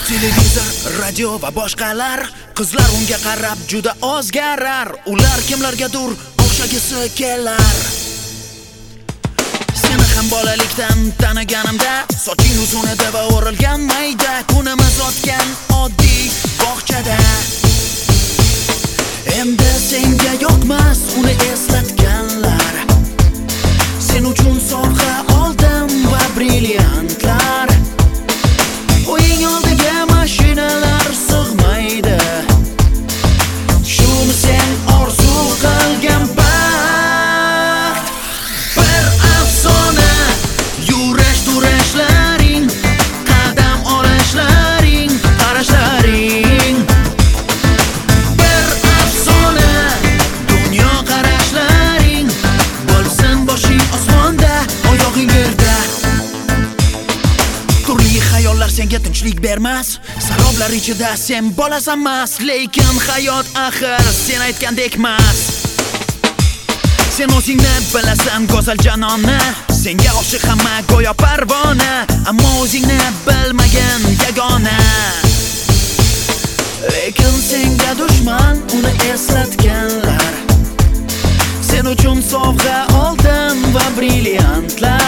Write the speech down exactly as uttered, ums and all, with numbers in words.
Televizor, radio va boshqalar, qizlar unga qarab juda o'zgarar. Ular kimlargadir o'xshagisi kelar. Seni ham bolalikdan taniganimda, soching uzun edi va o'rilgan mayda. Kunimiz o'tgan oddiy bog'chada. Endi senga yoqmas uni eslatganlar. Sen uchun sovg'a oldim va brilliantlar. O'ying oldiga mashinalar sig'maydi. Shumi sen orzu qilgan baxt? Bir afsona yurash turashlaring, qadam olishlaring, qarashlaring. Bir afsona dunyo qarashlaring, bo'lsin boshing osmonda, oyog'ing yerda. Turli xayollar senga tinchlik bermas, saroblar ichida sen bo'lasan mas, lekin hayot axir sen aytgandek emas. Sen o'zingni bilasan go'zal janona, senga oshiq hamma go'yo parvona, ammo o'zingni bilmagan yagona. Lekin senga dushman uni eslatganlar. Sen uchun sovg'a oldim va brilliantlar.